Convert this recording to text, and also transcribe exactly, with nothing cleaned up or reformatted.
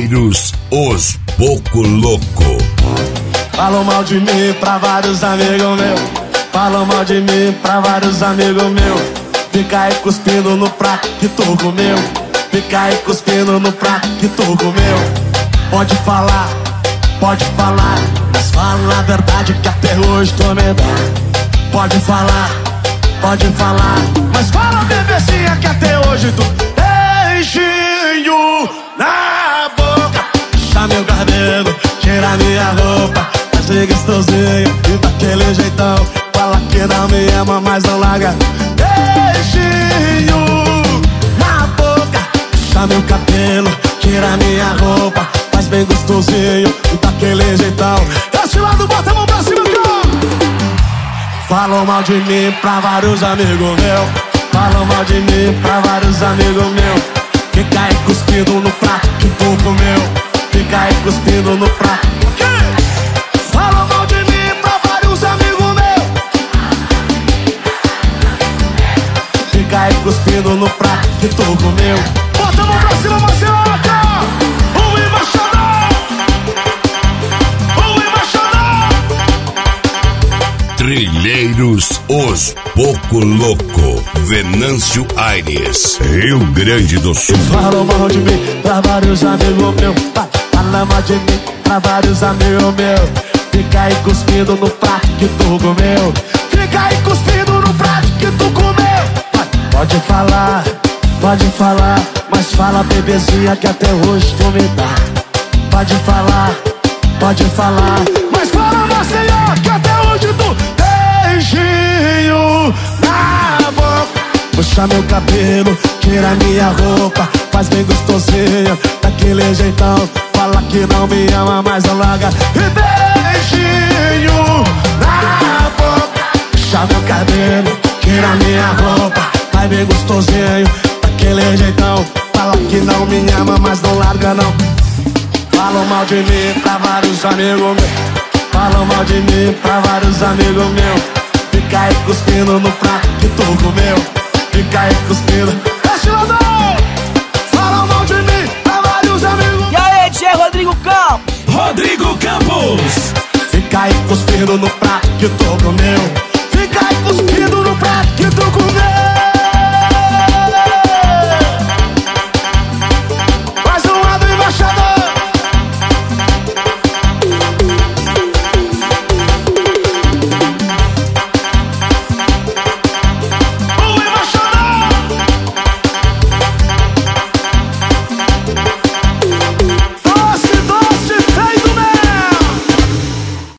Trilheiros, os Poco Louco. Falam mal de mim pra vários amigos meus. Falam mal de mim pra vários amigos meus. Fica aí cuspindo no prato que tu comeu. Fica aí cuspindo no prato que tu comeu. Pode falar, pode falar, mas fala a verdade que até hoje tô medando. Pode falar, pode falar, mas fala bebezinha que até hoje tu beijinho na boca. Puxa meu cabelo, tira minha roupa, faz ser gostosinho e daquele jeitão. Fala que não me ama, mas não larga. Beijinho na boca. Puxa meu cabelo, tira minha roupa, faz bem gostosinho e daquele jeitão. Esse lado, bota a mão pra cima, cara. Falam mal de mim pra vários amigos meus. Falam mal de mim pra vários amigos meus. Fica aí cuspindo no prato que tu comeu. Fica aí cuspindo no prato. Falam mal de mim pra vários amigos meus. Fica aí cuspindo no prato que tu comeu. Bota a mão pra cima, Marcelaca. O embaixador, o embaixador. Trilheiros, os Poco Louco. Venâncio Aires, Rio Grande do Sul. Falam mal de mim pra vários amigos meus. Fala mal de mim pra vários amigos meus. Fica aí cuspindo no prato que tu comeu. Fica aí cuspindo no prato que tu comeu. Pode falar, pode falar, mas fala bebezinha que até hoje tu me dá. Pode falar, pode falar, mas fala Marcela que até hoje tu beijinho na boca. Puxa meu cabelo, tira minha roupa, faz bem gostosinho daquele jeitão. Fala que não me ama, mas não larga. E beijinho na boca. Puxa meu cabelo, tira minha roupa, faz bem gostosinho daquele jeitão. Fala que não me ama, mas não larga não. Falam mal de mim pra vários amigos meus. Falam mal de mim pra vários amigos meus. Fica aí cuspindo no prato que tu comeu. Fica aí cuspindo. Esse lado! Falam mal de mim pra vários amigos. E aí, tchê, Rodrigo Campos. Rodrigo Campos. Fica aí cuspindo no prato que tu comeu.